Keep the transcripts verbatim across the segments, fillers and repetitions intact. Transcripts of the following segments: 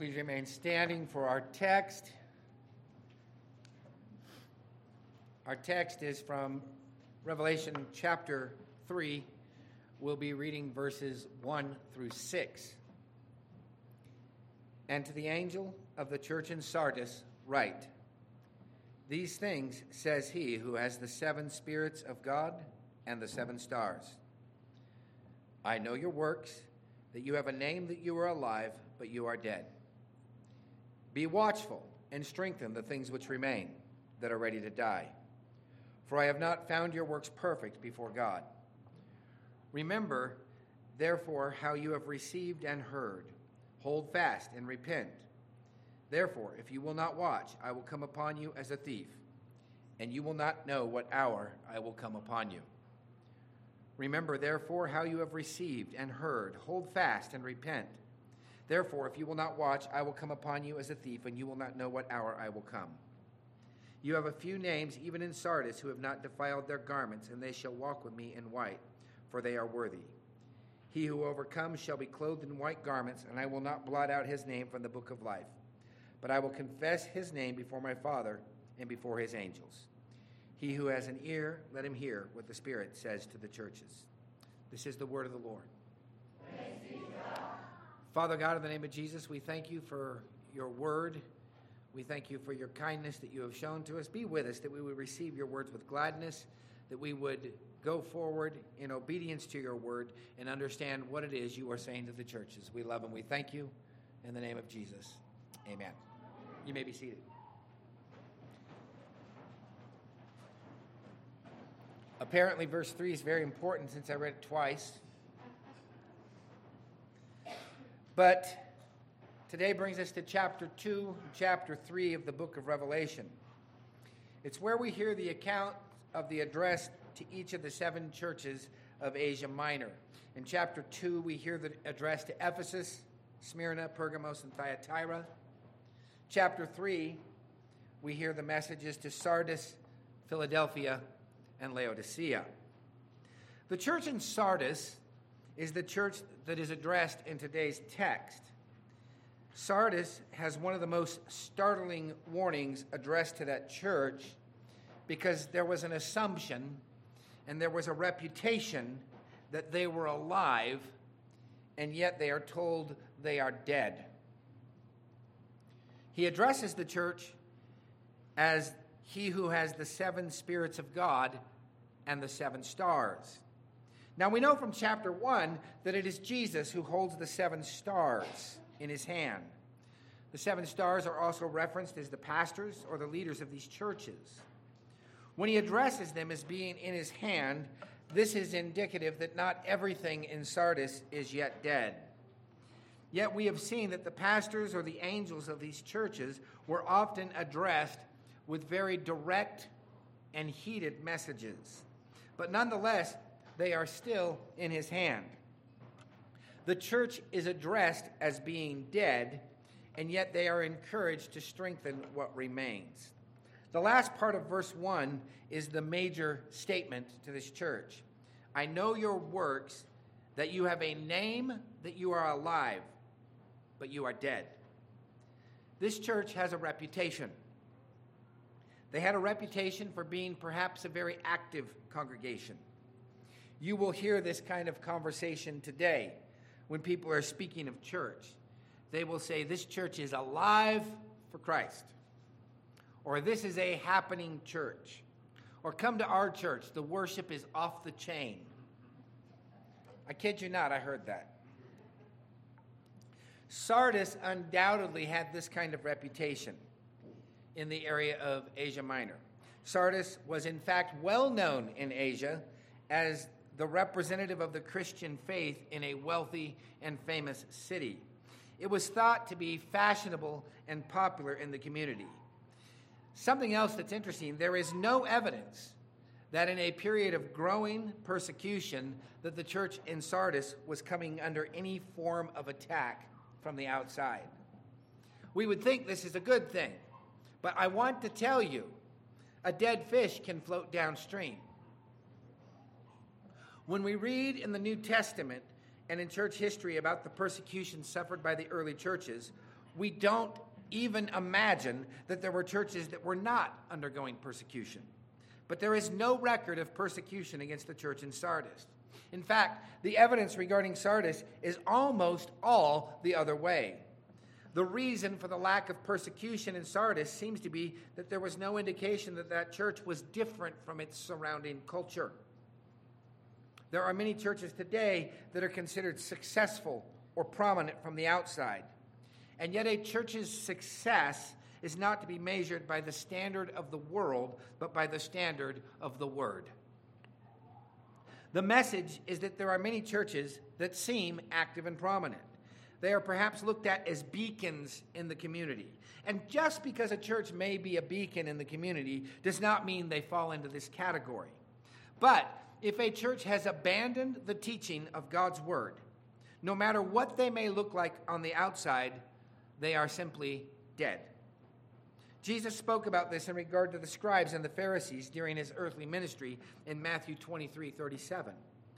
Please remain standing for our text. Our text is from Revelation chapter three. We'll be reading verses one through six. And to the angel of the church in Sardis write, "These things says he who has the seven spirits of God and the seven stars. I know your works, that you have a name that you are alive, but you are dead. Be watchful and strengthen the things which remain, that are ready to die. For I have not found your works perfect before God. Remember, therefore, how you have received and heard. Hold fast and repent. Therefore, if you will not watch, I will come upon you as a thief, and you will not know what hour I will come upon you. Remember, therefore, how you have received and heard. Hold fast and repent. Therefore, if you will not watch, I will come upon you as a thief, and you will not know what hour I will come. You have a few names, even in Sardis, who have not defiled their garments, and they shall walk with me in white, for they are worthy. He who overcomes shall be clothed in white garments, and I will not blot out his name from the book of life. But I will confess his name before my Father and before his angels. He who has an ear, let him hear what the Spirit says to the churches." This is the word of the Lord. Praise be to God. Father God, in the name of Jesus, we thank you for your word. We thank you for your kindness that you have shown to us. Be with us, that we would receive your words with gladness, that we would go forward in obedience to your word and understand what it is you are saying to the churches. We love and we thank you. In the name of Jesus, amen. You may be seated. Apparently, verse three is very important since I read it twice. But today brings us to chapter two, chapter three of the book of Revelation. It's where we hear the account of the address to each of the seven churches of Asia Minor. In chapter two, we hear the address to Ephesus, Smyrna, Pergamos, and Thyatira. Chapter three, we hear the messages to Sardis, Philadelphia, and Laodicea. The church in Sardis is the church that is addressed in today's text. Sardis has one of the most startling warnings addressed to that church because there was an assumption and there was a reputation that they were alive, and yet they are told they are dead. He addresses the church as he who has the seven spirits of God and the seven stars. Now we know from chapter one that it is Jesus who holds the seven stars in his hand. The seven stars are also referenced as the pastors or the leaders of these churches. When he addresses them as being in his hand, this is indicative that not everything in Sardis is yet dead. Yet we have seen that the pastors or the angels of these churches were often addressed with very direct and heated messages. But nonetheless, they are still in his hand. The church is addressed as being dead, and yet they are encouraged to strengthen what remains. The last part of verse one is the major statement to this church. I know your works, that you have a name, that you are alive, but you are dead. This church has a reputation. They had a reputation for being perhaps a very active congregation. You will hear this kind of conversation today when people are speaking of church. They will say, this church is alive for Christ. Or this is a happening church. Or come to our church, the worship is off the chain. I kid you not, I heard that. Sardis undoubtedly had this kind of reputation in the area of Asia Minor. Sardis was in fact well known in Asia as the representative of the Christian faith in a wealthy and famous city. It was thought to be fashionable and popular in the community. Something else that's interesting, there is no evidence that in a period of growing persecution that the church in Sardis was coming under any form of attack from the outside. We would think this is a good thing, but I want to tell you, a dead fish can float downstream. When we read in the New Testament and in church history about the persecution suffered by the early churches, we don't even imagine that there were churches that were not undergoing persecution. But there is no record of persecution against the church in Sardis. In fact, the evidence regarding Sardis is almost all the other way. The reason for the lack of persecution in Sardis seems to be that there was no indication that that church was different from its surrounding culture. There are many churches today that are considered successful or prominent from the outside. And yet a church's success is not to be measured by the standard of the world, but by the standard of the Word. The message is that there are many churches that seem active and prominent. They are perhaps looked at as beacons in the community. And just because a church may be a beacon in the community does not mean they fall into this category. But if a church has abandoned the teaching of God's Word, no matter what they may look like on the outside, they are simply dead. Jesus spoke about this in regard to the scribes and the Pharisees during his earthly ministry in Matthew twenty-three thirty-seven.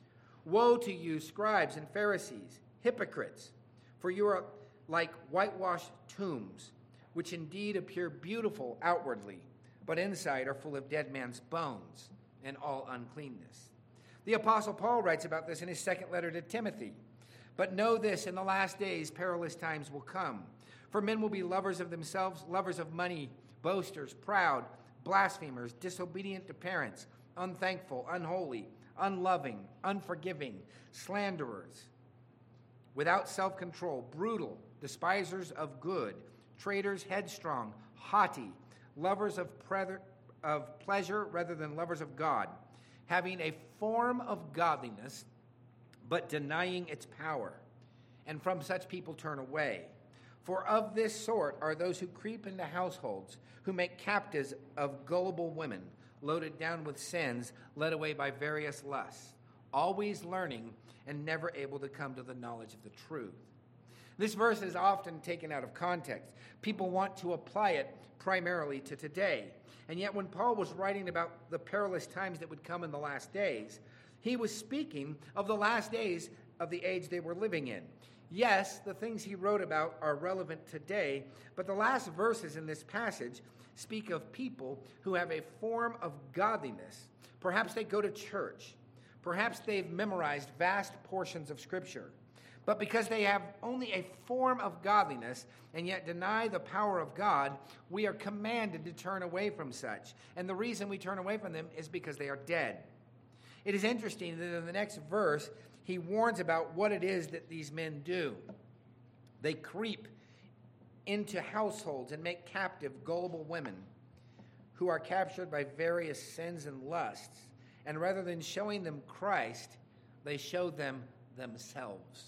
Woe to you, scribes and Pharisees, hypocrites, for you are like whitewashed tombs, which indeed appear beautiful outwardly, but inside are full of dead man's bones and all uncleanness. The Apostle Paul writes about this in his second letter to Timothy. But know this, in the last days perilous times will come. For men will be lovers of themselves, lovers of money, boasters, proud, blasphemers, disobedient to parents, unthankful, unholy, unloving, unforgiving, slanderers, without self-control, brutal, despisers of good, traitors, headstrong, haughty, lovers of, pre- of pleasure rather than lovers of God, having a form of godliness, but denying its power. And from such people turn away. For of this sort are those who creep into households, who make captives of gullible women, loaded down with sins, led away by various lusts, always learning and never able to come to the knowledge of the truth. This verse is often taken out of context. People want to apply it primarily to today. And yet when Paul was writing about the perilous times that would come in the last days, he was speaking of the last days of the age they were living in. Yes, the things he wrote about are relevant today, but the last verses in this passage speak of people who have a form of godliness. Perhaps they go to church. Perhaps they've memorized vast portions of Scripture. But because they have only a form of godliness and yet deny the power of God, we are commanded to turn away from such. And the reason we turn away from them is because they are dead. It is interesting that in the next verse, he warns about what it is that these men do. They creep into households and make captive gullible women who are captured by various sins and lusts. And rather than showing them Christ, they show them themselves.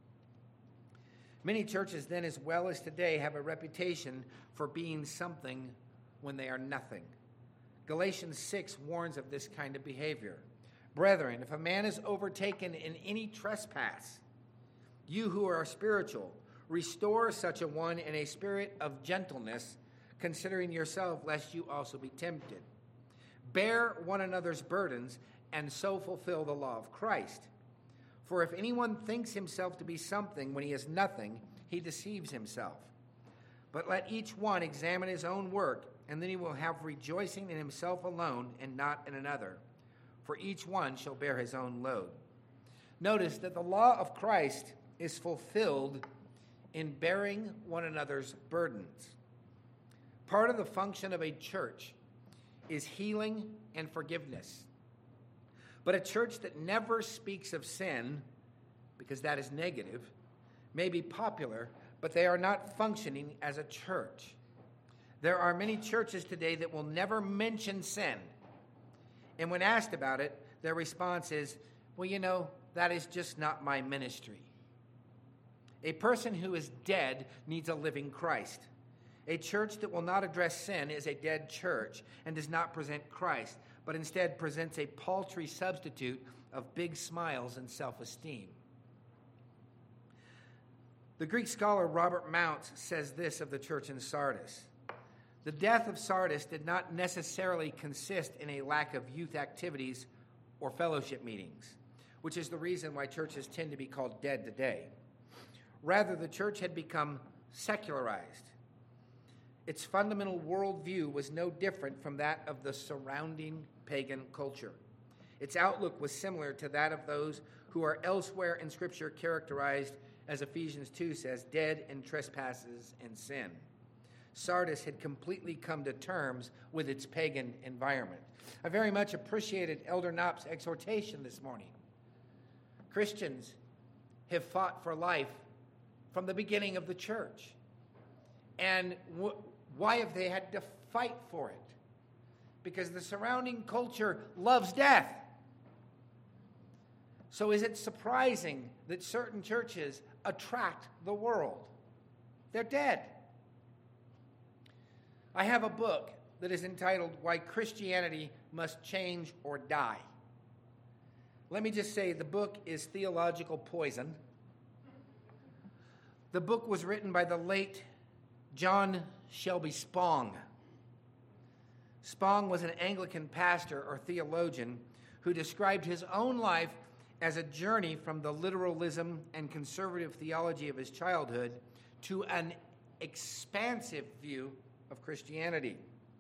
Many churches then, as well as today, have a reputation for being something when they are nothing. Galatians six warns of this kind of behavior. Brethren, if a man is overtaken in any trespass, you who are spiritual, restore such a one in a spirit of gentleness, considering yourself, lest you also be tempted. Bear one another's burdens, and so fulfill the law of Christ. For if anyone thinks himself to be something when he is nothing, he deceives himself. But let each one examine his own work, and then he will have rejoicing in himself alone and not in another. For each one shall bear his own load. Notice that the law of Christ is fulfilled in bearing one another's burdens. Part of the function of a church is healing and forgiveness. But a church that never speaks of sin, because that is negative, may be popular, but they are not functioning as a church. There are many churches today that will never mention sin. And when asked about it, their response is, well, you know, that is just not my ministry. A person who is dead needs a living Christ. A church that will not address sin is a dead church and does not present Christ, but instead presents a paltry substitute of big smiles and self-esteem. The Greek scholar Robert Mounce says this of the church in Sardis. The death of Sardis did not necessarily consist in a lack of youth activities or fellowship meetings, which is the reason why churches tend to be called dead today. Rather, the church had become secularized. Its fundamental worldview was no different from that of the surrounding pagan culture. Its outlook was similar to that of those who are elsewhere in Scripture characterized, as Ephesians two says, dead in trespasses and sin. Sardis had completely come to terms with its pagan environment. I very much appreciated Elder Knopp's exhortation this morning. Christians have fought for life from the beginning of the church. And wh- why have they had to fight for it? Because the surrounding culture loves death. So is it surprising that certain churches attract the world? They're dead. I have a book that is entitled Why Christianity Must Change or Die. Let me just say the book is theological poison. The book was written by the late John Shelby Spong. Spong was an Anglican pastor or theologian who described his own life as a journey from the literalism and conservative theology of his childhood to an expansive view of Christianity.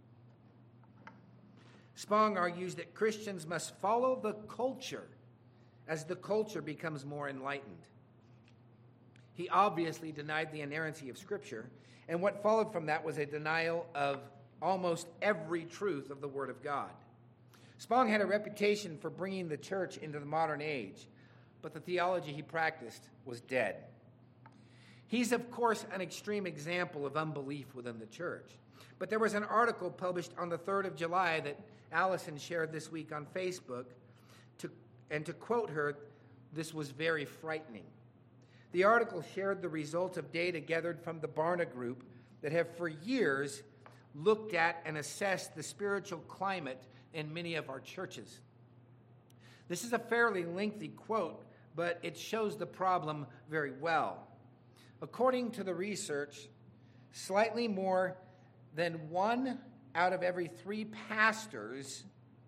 Spong argues that Christians must follow the culture as the culture becomes more enlightened. He obviously denied the inerrancy of Scripture, and what followed from that was a denial of almost every truth of the Word of God. Spong had a reputation for bringing the church into the modern age, but the theology he practiced was dead. He's, of course, an extreme example of unbelief within the church. But there was an article published on the third of July that Allison shared this week on Facebook, to, and to quote her, this was very frightening. The article shared the results of data gathered from the Barna Group that have for years looked at and assessed the spiritual climate in many of our churches. This is a fairly lengthy quote, but it shows the problem very well. According to the research, slightly more than one out of every three pastors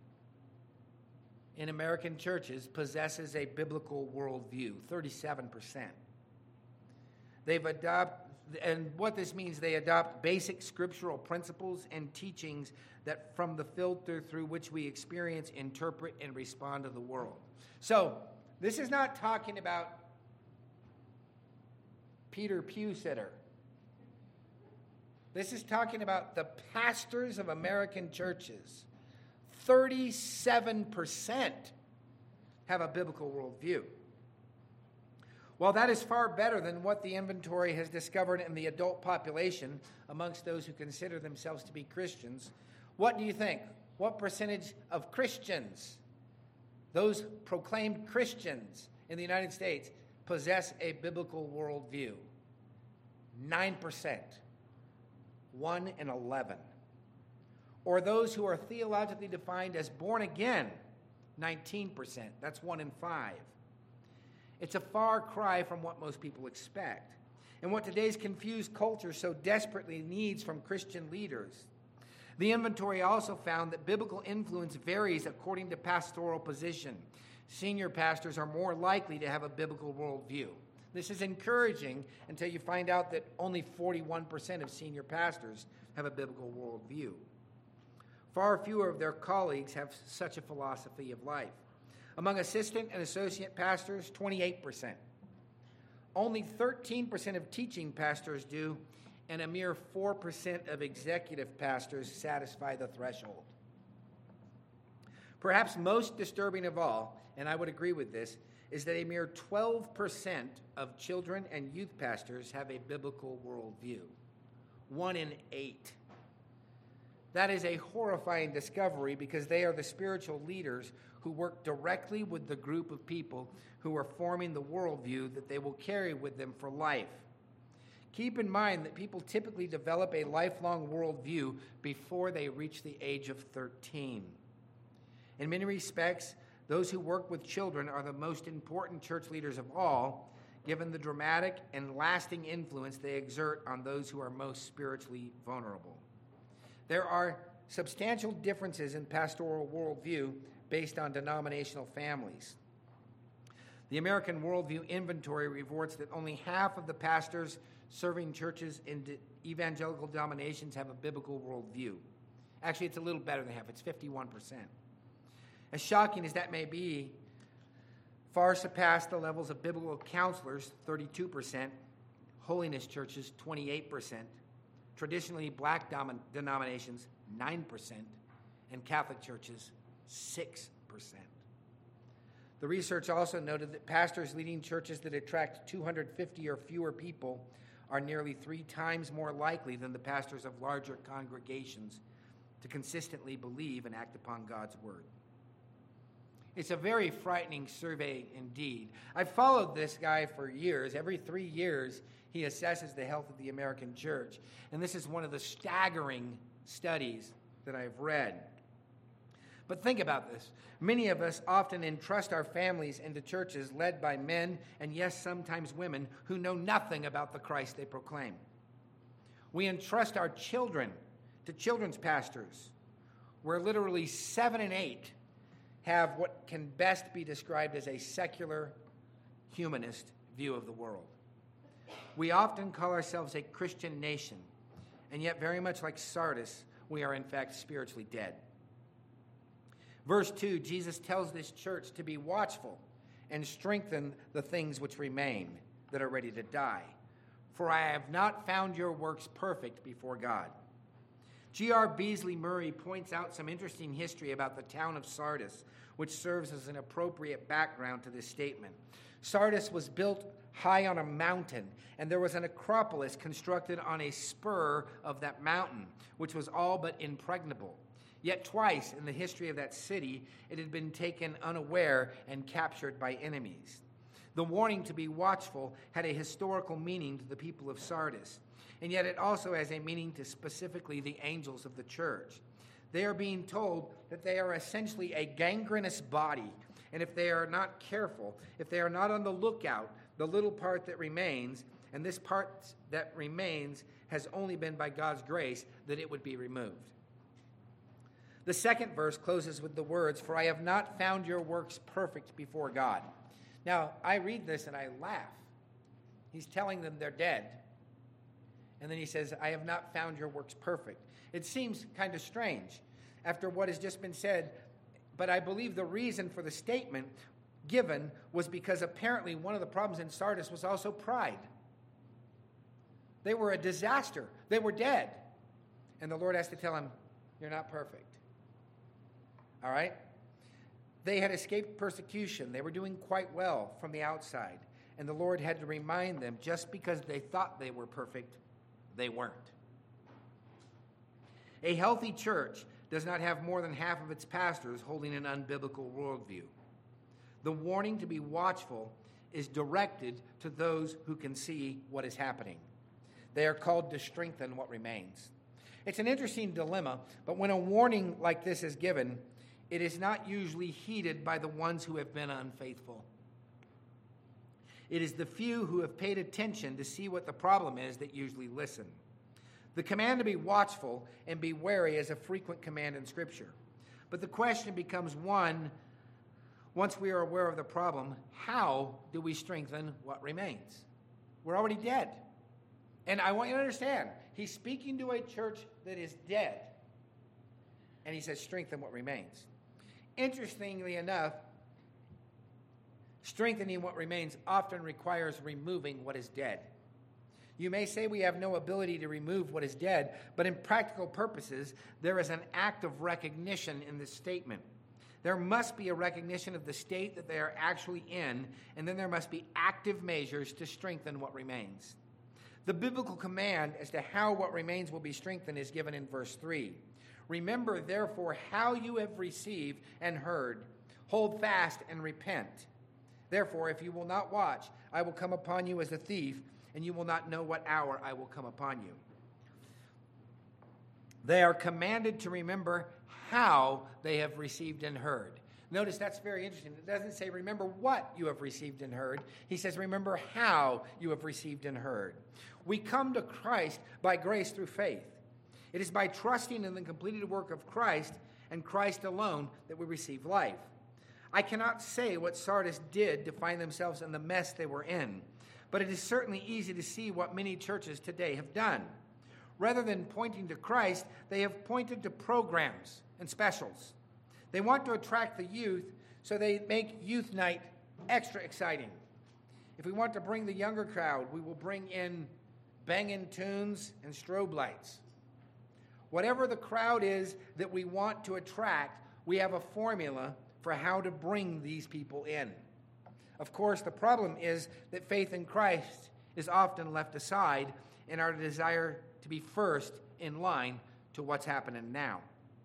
in American churches possesses a biblical worldview, thirty-seven percent. They've adopted, and what this means, they adopt basic scriptural principles and teachings that from the filter through which we experience, interpret, and respond to the world. So, this is not talking about Peter Pewsitter. This is talking about the pastors of American churches. thirty-seven percent have a biblical worldview. While that is far better than what the inventory has discovered in the adult population amongst those who consider themselves to be Christians, what do you think? What percentage of Christians, those proclaimed Christians in the United States, possess a biblical worldview? nine percent. one in eleven. Or those who are theologically defined as born again, nineteen percent. That's one in five. It's a far cry from what most people expect, and what today's confused culture so desperately needs from Christian leaders. The inventory also found that biblical influence varies according to pastoral position. Senior pastors are more likely to have a biblical worldview. This is encouraging until you find out that only forty-one percent of senior pastors have a biblical worldview. Far fewer of their colleagues have such a philosophy of life. Among assistant and associate pastors, twenty-eight percent. Only thirteen percent of teaching pastors do, and a mere four percent of executive pastors satisfy the threshold. Perhaps most disturbing of all, and I would agree with this, is that a mere twelve percent of children and youth pastors have a biblical worldview. One in eight. That is a horrifying discovery because they are the spiritual leaders who work directly with the group of people who are forming the worldview that they will carry with them for life. Keep in mind that people typically develop a lifelong worldview before they reach the age of thirteen. In many respects, those who work with children are the most important church leaders of all, given the dramatic and lasting influence they exert on those who are most spiritually vulnerable. There are substantial differences in pastoral worldview based on denominational families. The American Worldview Inventory reports that only half of the pastors serving churches in evangelical denominations have a biblical worldview. Actually, it's a little better than half. It's fifty-one percent. As shocking as that may be, far surpassed the levels of biblical counselors, thirty-two percent, holiness churches, twenty-eight percent, traditionally black dom- denominations, nine percent, and Catholic churches, six percent. The research also noted that pastors leading churches that attract two hundred fifty or fewer people are nearly three times more likely than the pastors of larger congregations to consistently believe and act upon God's word. It's a very frightening survey indeed. I've followed this guy for years. Every three years, he assesses the health of the American church. And this is one of the staggering studies that I've read. But think about this. Many of us often entrust our families into churches led by men, and yes, sometimes women, who know nothing about the Christ they proclaim. We entrust our children to children's pastors, where literally seven and eight have what can best be described as a secular, humanist view of the world. We often call ourselves a Christian nation, and yet very much like Sardis, we are in fact spiritually dead. Verse two, Jesus tells this church to be watchful and strengthen the things which remain that are ready to die. For I have not found your works perfect before God. G R Beasley Murray points out some interesting history about the town of Sardis, which serves as an appropriate background to this statement. Sardis was built high on a mountain, and there was an acropolis constructed on a spur of that mountain, which was all but impregnable. Yet twice in the history of that city, it had been taken unaware and captured by enemies. The warning to be watchful had a historical meaning to the people of Sardis, and yet it also has a meaning to specifically the angels of the church. They are being told that they are essentially a gangrenous body, and if they are not careful, if they are not on the lookout, the little part that remains, and this part that remains has only been by God's grace that it would be removed. The second verse closes with the words, "For I have not found your works perfect before God." Now, I read this and I laugh. He's telling them they're dead. And then he says, "I have not found your works perfect." It seems kind of strange after what has just been said, but I believe the reason for the statement given was because apparently one of the problems in Sardis was also pride. They were a disaster. They were dead. And the Lord has to tell him, "You're not perfect." All right? They had escaped persecution. They were doing quite well from the outside. And the Lord had to remind them, just because they thought they were perfect, they weren't. A healthy church does not have more than half of its pastors holding an unbiblical worldview. The warning to be watchful is directed to those who can see what is happening. They are called to strengthen what remains. It's an interesting dilemma, but when a warning like this is given, it is not usually heeded by the ones who have been unfaithful. It is the few who have paid attention to see what the problem is that usually listen. The command to be watchful and be wary is a frequent command in Scripture. But the question becomes one, once we are aware of the problem, how do we strengthen what remains? We're already dead. And I want you to understand, he's speaking to a church that is dead. And he says, strengthen what remains. Interestingly enough, strengthening what remains often requires removing what is dead. You may say we have no ability to remove what is dead, but in practical purposes, there is an act of recognition in this statement. There must be a recognition of the state that they are actually in, and then there must be active measures to strengthen what remains. The biblical command as to how what remains will be strengthened is given in verse three. Remember, therefore, how you have received and heard. Hold fast and repent. Therefore, if you will not watch, I will come upon you as a thief, and you will not know what hour I will come upon you. They are commanded to remember how they have received and heard. Notice that's very interesting. It doesn't say remember what you have received and heard. He says remember how you have received and heard. We come to Christ by grace through faith. It is by trusting in the completed work of Christ and Christ alone that we receive life. I cannot say what Sardis did to find themselves in the mess they were in, but it is certainly easy to see what many churches today have done. Rather than pointing to Christ, they have pointed to programs and specials. They want to attract the youth, so they make youth night extra exciting. If we want to bring the younger crowd, we will bring in banging tunes and strobe lights. Whatever the crowd is that we want to attract, we have a formula for how to bring these people in. Of course, the problem is that faith in Christ is often left aside in our desire to be first in line to what's happening now.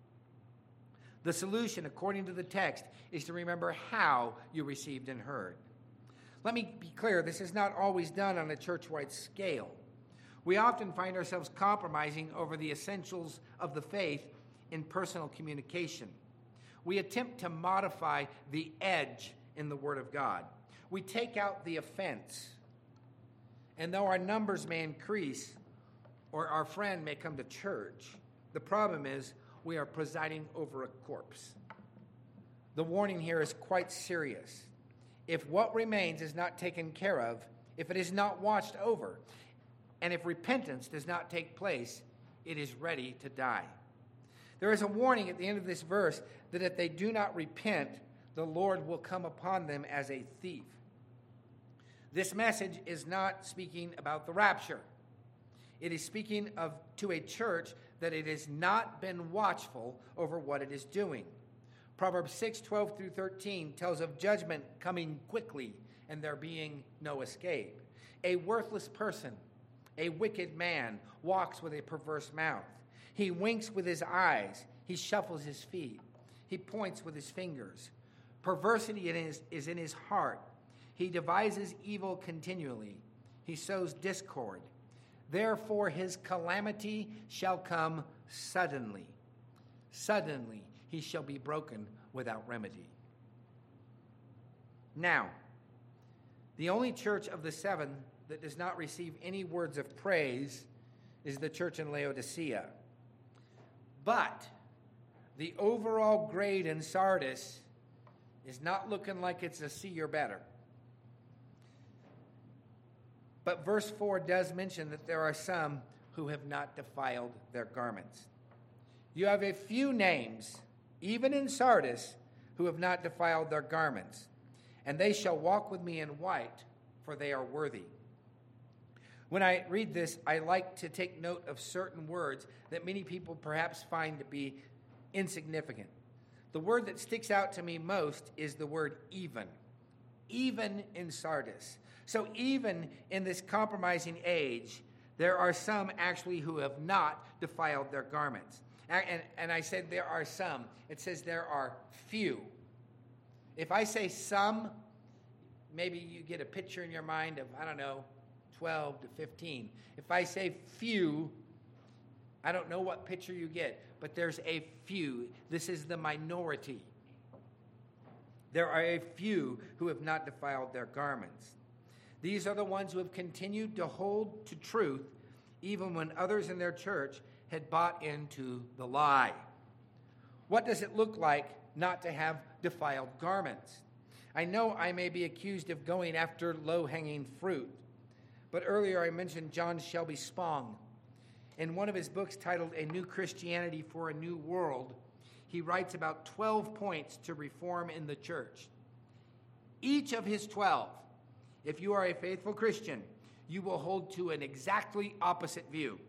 The solution, according to the text, is to remember how you received and heard. Let me be clear, this is not always done on a church-wide scale. We often find ourselves compromising over the essentials of the faith in personal communication. We attempt to modify the edge in the Word of God. We take out the offense. And though our numbers may increase or our friend may come to church, the problem is we are presiding over a corpse. The warning here is quite serious. If what remains is not taken care of, if it is not watched over, and if repentance does not take place, it is ready to die. There is a warning at the end of this verse that if they do not repent, the Lord will come upon them as a thief. This message is not speaking about the rapture. It is speaking of to a church that it has not been watchful over what it is doing. Proverbs six, twelve through thirteen tells of judgment coming quickly and there being no escape. A worthless person, a wicked man, walks with a perverse mouth. He winks with his eyes. He shuffles his feet. He points with his fingers. Perversity is, is in his heart. He devises evil continually. He sows discord. Therefore his calamity shall come suddenly. Suddenly he shall be broken without remedy. Now, the only church of the seven that does not receive any words of praise is the church in Laodicea. But the overall grade in Sardis is not looking like it's a C or better. But verse four does mention that there are some who have not defiled their garments. You have a few names, even in Sardis, who have not defiled their garments, and they shall walk with me in white, for they are worthy. When I read this, I like to take note of certain words that many people perhaps find to be insignificant. The word that sticks out to me most is the word even. Even in Sardis. So even in this compromising age, there are some actually who have not defiled their garments. And, and, and I said there are some. It says there are few. If I say some, maybe you get a picture in your mind of, I don't know, twelve to fifteen. If I say few, I don't know what picture you get, but there's a few. This is the minority. There are a few who have not defiled their garments. These are the ones who have continued to hold to truth even when others in their church had bought into the lie. What does it look like not to have defiled garments? I know I may be accused of going after low-hanging fruit, but earlier I mentioned John Shelby Spong. In one of his books titled A New Christianity for a New World, he writes about twelve points to reform in the church. Each of his twelve, if you are a faithful Christian, you will hold to an exactly opposite view.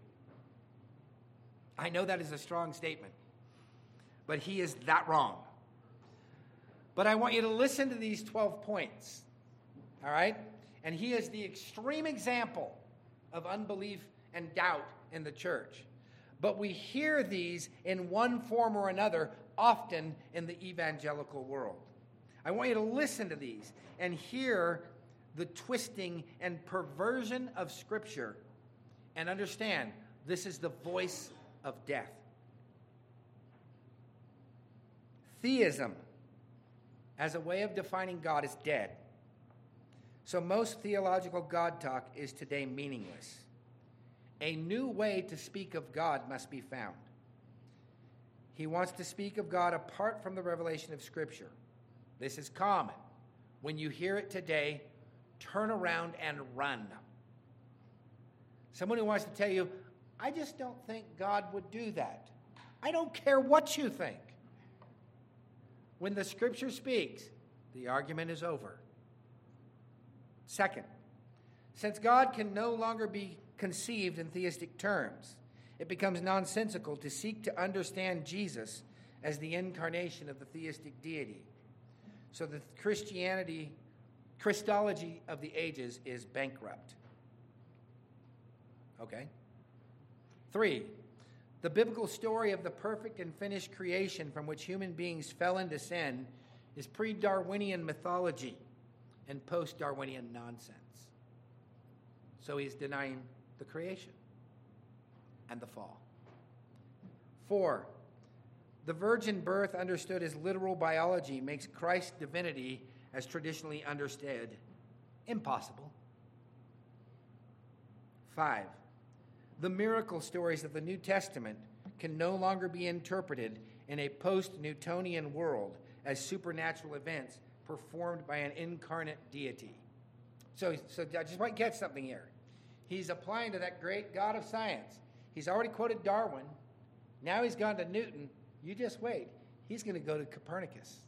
I know that is a strong statement, but he is that wrong. But I want you to listen to these twelve points, all right? And he is the extreme example of unbelief and doubt in the church. But we hear these in one form or another often in the evangelical world. I want you to listen to these and hear the twisting and perversion of Scripture and understand this is the voice of death. Theism, as a way of defining God, is dead. So most theological God talk is today meaningless. A new way to speak of God must be found. He wants to speak of God apart from the revelation of Scripture. This is common. When you hear it today, turn around and run. Someone who wants to tell you, I just don't think God would do that. I don't care what you think. When the Scripture speaks, the argument is over. Second, since God can no longer be conceived in theistic terms, it becomes nonsensical to seek to understand Jesus as the incarnation of the theistic deity. So the Christianity, Christology of the ages is bankrupt. Okay? Three, the biblical story of the perfect and finished creation from which human beings fell into sin is pre-Darwinian mythology and post-Darwinian nonsense. So he's denying the creation and the fall. Four, the virgin birth understood as literal biology makes Christ's divinity, as traditionally understood, impossible. Five, the miracle stories of the New Testament can no longer be interpreted in a post-Newtonian world as supernatural events performed by an incarnate deity. So, so I just want to get something here. He's applying to that great God of science. He's already quoted Darwin. Now he's gone to Newton. You just wait. He's going to go to Copernicus.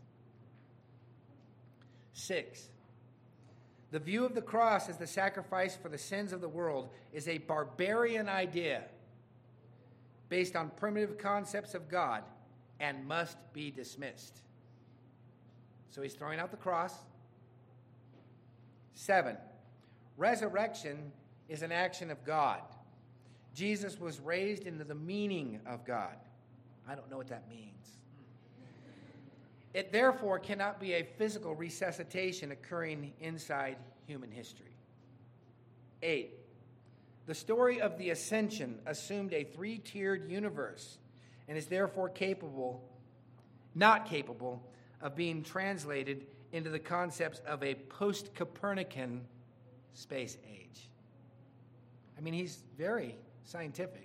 Six, the view of the cross as the sacrifice for the sins of the world is a barbarian idea based on primitive concepts of God and must be dismissed. So he's throwing out the cross. Seven, resurrection is an action of God. Jesus was raised into the meaning of God. I don't know what that means. It therefore cannot be a physical resuscitation occurring inside human history. Eight, the story of the ascension assumed a three-tiered universe and is therefore capable, not capable, of being translated into the concepts of a post-Copernican space age. I mean, he's very scientific.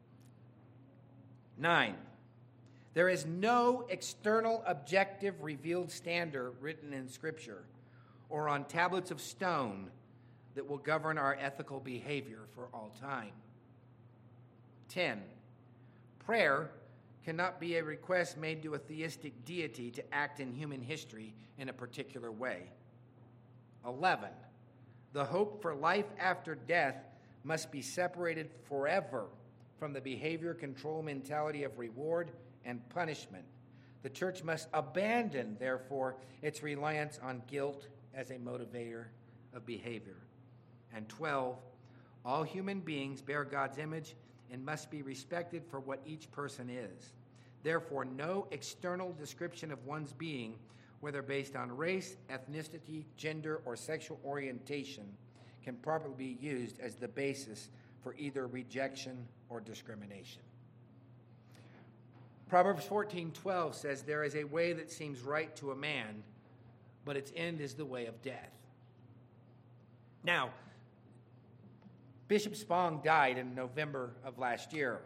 Nine, there is no external objective revealed standard written in Scripture or on tablets of stone that will govern our ethical behavior for all time. Ten, prayer cannot be a request made to a theistic deity to act in human history in a particular way. Eleven, the hope for life after death must be separated forever from the behavior control mentality of reward and punishment. The church must abandon, therefore, its reliance on guilt as a motivator of behavior. And twelve, all human beings bear God's image and must be respected for what each person is. Therefore, no external description of one's being, whether based on race, ethnicity, gender, or sexual orientation, can properly be used as the basis for either rejection or discrimination. Proverbs fourteen twelve says, there is a way that seems right to a man, but its end is the way of death. Now, Bishop Spong died in November of last year.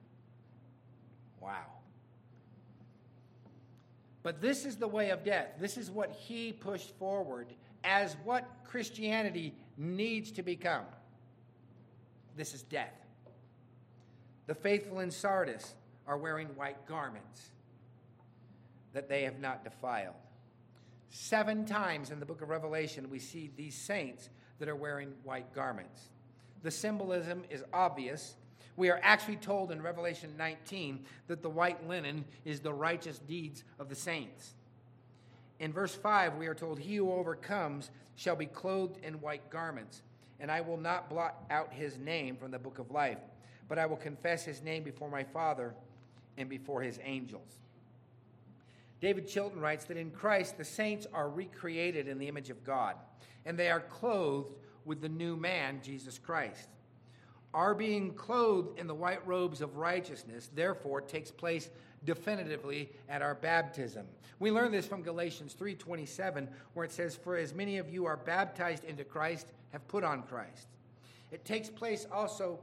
Wow. But this is the way of death. This is what he pushed forward as what Christianity needs to become. This is death. The faithful in Sardis are wearing white garments that they have not defiled. Seven times in the book of Revelation, we see these saints that are wearing white garments. The symbolism is obvious. We are actually told in Revelation nineteen that the white linen is the righteous deeds of the saints. In verse five, we are told, he who overcomes shall be clothed in white garments, and I will not blot out his name from the book of life, but I will confess his name before my Father and before his angels. David Chilton writes that in Christ, the saints are recreated in the image of God, and they are clothed with the new man, Jesus Christ. Our being clothed in the white robes of righteousness, therefore, takes place definitively at our baptism. We learn this from Galatians three twenty-seven, where it says, for as many of you are baptized into Christ, have put on Christ. It takes place also,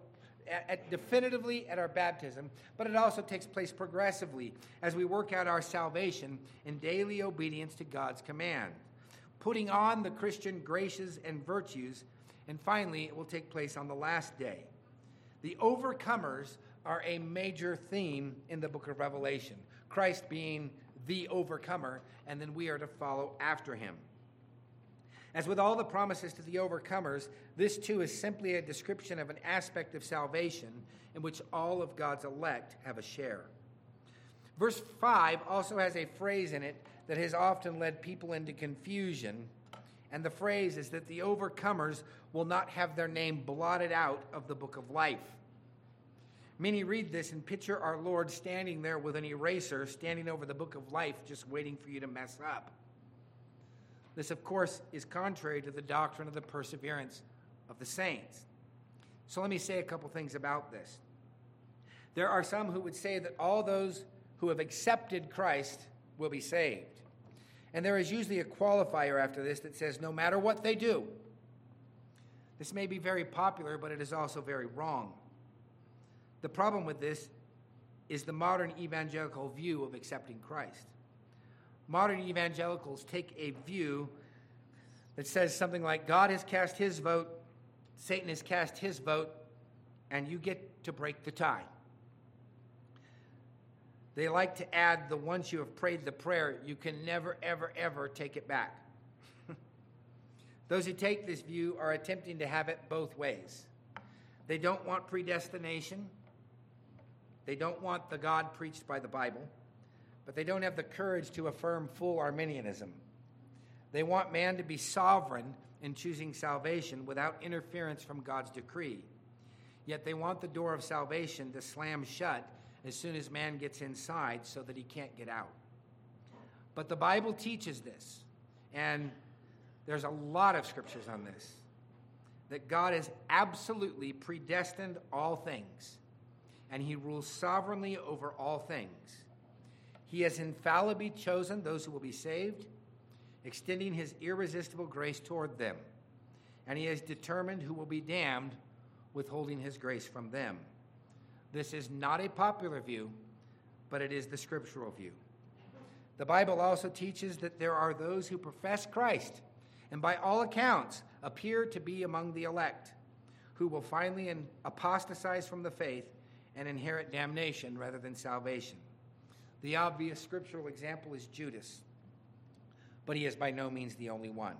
at, at definitively at our baptism, but it also takes place progressively as we work out our salvation in daily obedience to God's command, putting on the Christian graces and virtues, and finally it will take place on the last day. The overcomers are a major theme in the book of Revelation, Christ being the overcomer, and then we are to follow after him. As with all the promises to the overcomers, this too is simply a description of an aspect of salvation in which all of God's elect have a share. Verse five also has a phrase in it that has often led people into confusion, and the phrase is that the overcomers will not have their name blotted out of the book of life. Many read this and picture our Lord standing there with an eraser, standing over the book of life, just waiting for you to mess up. This, of course, is contrary to the doctrine of the perseverance of the saints. So let me say a couple things about this. There are some who would say that all those who have accepted Christ will be saved. And there is usually a qualifier after this that says, no matter what they do. This may be very popular, but it is also very wrong. The problem with this is the modern evangelical view of accepting Christ. Modern evangelicals take a view that says something like, God has cast his vote, Satan has cast his vote, and you get to break the tie. They like to add the once you have prayed the prayer, you can never, ever, ever take it back. Those who take this view are attempting to have it both ways. They don't want predestination. They don't want the God preached by the Bible. But they don't have the courage to affirm full Arminianism. They want man to be sovereign in choosing salvation without interference from God's decree. Yet they want the door of salvation to slam shut as soon as man gets inside so that he can't get out. But the Bible teaches this, and there's a lot of scriptures on this, that God has absolutely predestined all things, and he rules sovereignly over all things. He has infallibly chosen those who will be saved, extending his irresistible grace toward them. And he has determined who will be damned, withholding his grace from them. This is not a popular view, but it is the scriptural view. The Bible also teaches that there are those who profess Christ, and by all accounts appear to be among the elect, who will finally apostatize from the faith and inherit damnation rather than salvation. The obvious scriptural example is Judas, but he is by no means the only one.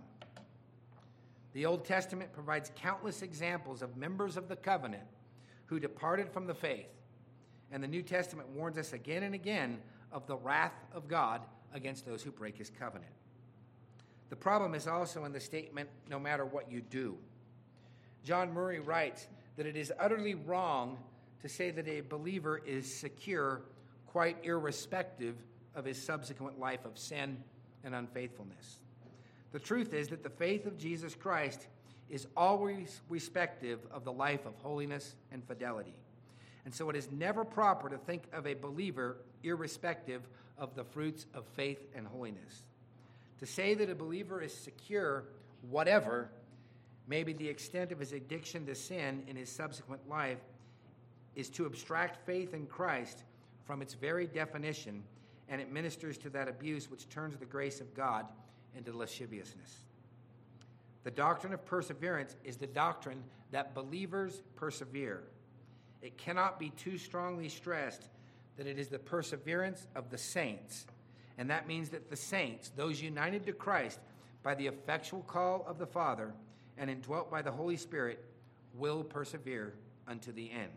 The Old Testament provides countless examples of members of the covenant who departed from the faith, and the New Testament warns us again and again of the wrath of God against those who break his covenant. The problem is also in the statement, no matter what you do. John Murray writes that it is utterly wrong to say that a believer is secure quite irrespective of his subsequent life of sin and unfaithfulness. The truth is that the faith of Jesus Christ is always respective of the life of holiness and fidelity. And so it is never proper to think of a believer irrespective of the fruits of faith and holiness. To say that a believer is secure, whatever, may be the extent of his addiction to sin in his subsequent life, is to abstract faith in Christ from its very definition, and it ministers to that abuse which turns the grace of God into lasciviousness. The doctrine of perseverance is the doctrine that believers persevere. It cannot be too strongly stressed that it is the perseverance of the saints, and that means that the saints, those united to Christ by the effectual call of the Father and indwelt by the Holy Spirit, will persevere unto the end.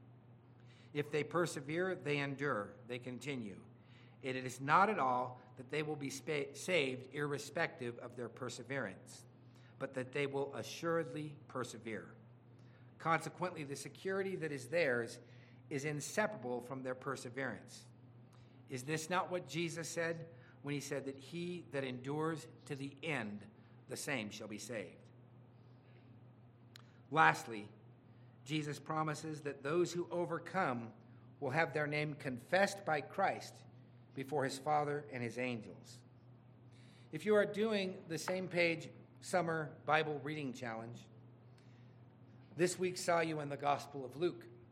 If they persevere, they endure, they continue. It is not at all that they will be spa- saved irrespective of their perseverance, but that they will assuredly persevere. Consequently, the security that is theirs is inseparable from their perseverance. Is this not what Jesus said when he said that he that endures to the end, the same shall be saved? Lastly, Jesus promises that those who overcome will have their name confessed by Christ before his Father and his angels. If you are doing the same page summer Bible reading challenge, this week saw you in the Gospel of Luke.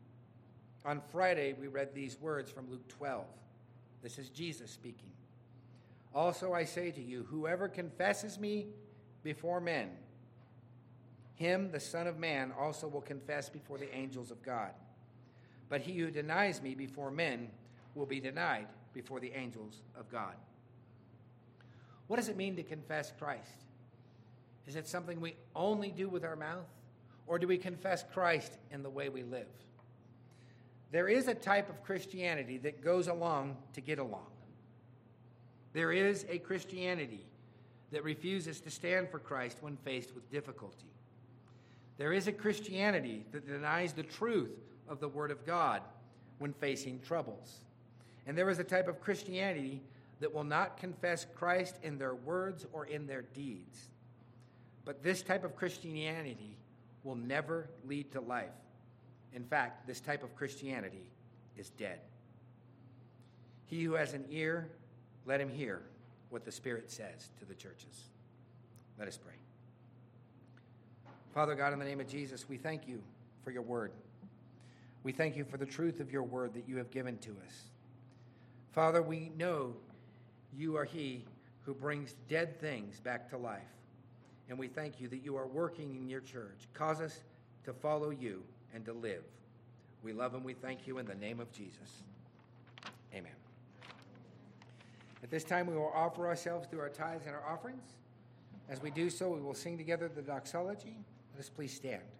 On Friday, we read these words from Luke twelve. This is Jesus speaking. Also I say to you, whoever confesses me before men, him the Son of Man also will confess before the angels of God. But he who denies me before men will be denied before the angels of God. What does it mean to confess Christ? Is it something we only do with our mouth? Or do we confess Christ in the way we live? There is a type of Christianity that goes along to get along. There is a Christianity that refuses to stand for Christ when faced with difficulty. There is a Christianity that denies the truth of the Word of God when facing troubles. And there is a type of Christianity that will not confess Christ in their words or in their deeds. But this type of Christianity will never lead to life. In fact, this type of Christianity is dead. He who has an ear, let him hear what the Spirit says to the churches. Let us pray. Father God, in the name of Jesus, we thank you for your word. We thank you for the truth of your word that you have given to us. Father, we know you are he who brings dead things back to life. And we thank you that you are working in your church. Cause us to follow you and to live. We love and we thank you in the name of Jesus. Amen. At this time, we will offer ourselves through our tithes and our offerings. As we do so, we will sing together the doxology. Let us please stand.